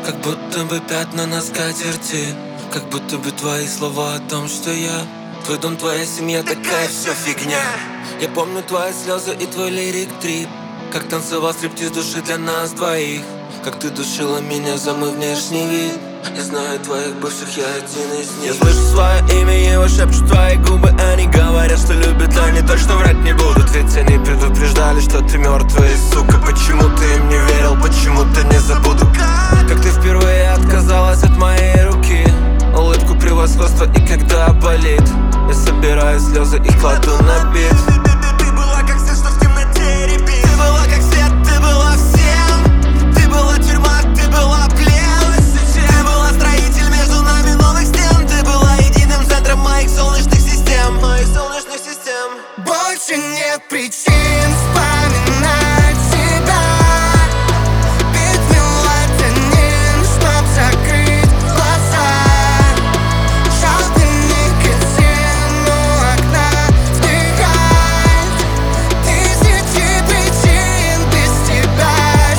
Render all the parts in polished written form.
Как будто бы пятна на скатерти, как будто бы твои слова о том, что я твой дом, твоя семья, такая все фигня. Я помню твои слезы и твой лирик-трип, как танцевал стриптиз души для нас двоих, как ты душила меня за мой внешний вид. Я знаю твоих бывших, я один из них. Я слышу свое имя, его шепчут твои губы. Они говорят, что любят, они точно врать не будут. Ведь они предупреждали, что ты мертвая, сука. Почему ты им не верил, почему ты не забуду? Как ты впервые отказалась от моей руки, улыбку превосходства, и когда болит, я собираю слезы и кладу на бит. Ты была как свет, что в темноте рябит. Ты была как свет, ты была всем. Ты была тюрьма, ты была плен. Ты была строитель между нами новых стен. Ты была единым центром моих солнечных систем. Больше нет причин вспоминать тебя. Ведь мелатонин, чтоб закрыть глаза. Желтый никотин у окна вдыхать. Тысячи причин без тебя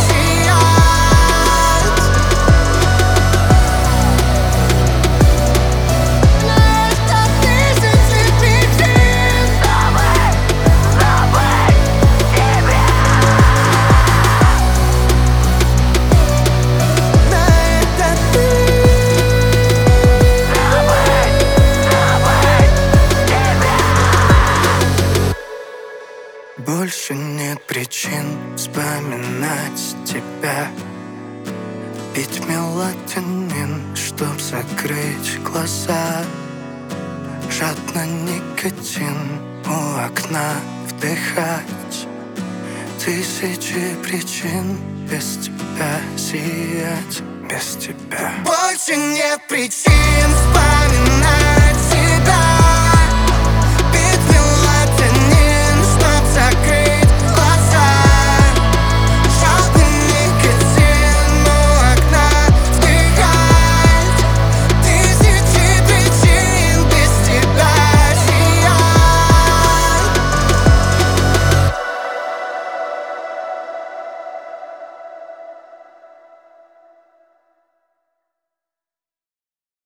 сияют. Это тысячи причин забыть тебя. Это ты. Больше нет причин вспоминать тебя. Пить мелатонин, чтоб закрыть глаза. Жадно никотин у окна вдыхать. Тысячи причин без тебя сиять, без тебя. Больше нет причин вспоминать